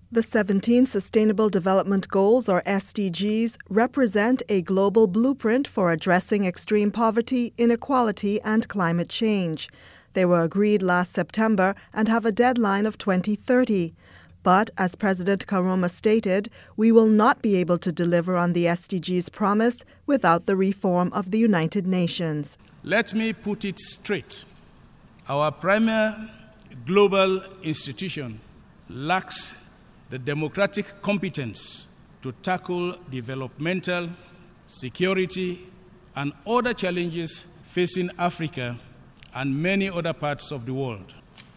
The 17 Sustainable Development Goals, or SDGs, represent a global blueprint for addressing extreme poverty, inequality, and climate change. They were agreed last September and have a deadline of 2030. But, as President Karoma stated, we will not be able to deliver on the SDGs promise without the reform of the United Nations. Let me put it straight. Our premier global institution lacks the democratic competence to tackle developmental, security, and other challenges facing Africa and many other parts of the world.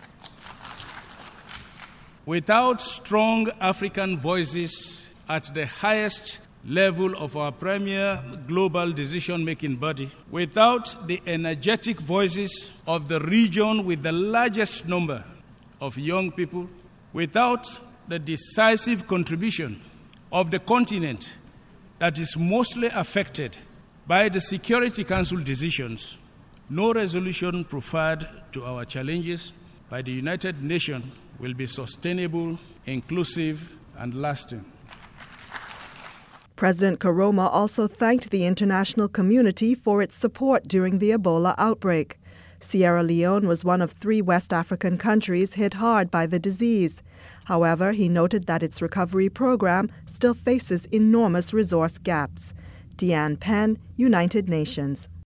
Without strong African voices at the highest level of our premier global decision-making body, without the energetic voices of the region with the largest number of young people, without the decisive contribution of the continent that is mostly affected by the Security Council decisions, no resolution proffered to our challenges by the United Nations will be sustainable, inclusive, and lasting. President Karoma also thanked the international community for its support during the Ebola outbreak. Sierra Leone was one of 3 West African countries hit hard by the disease. However, he noted that its recovery program still faces enormous resource gaps. Deanne Penn, United Nations.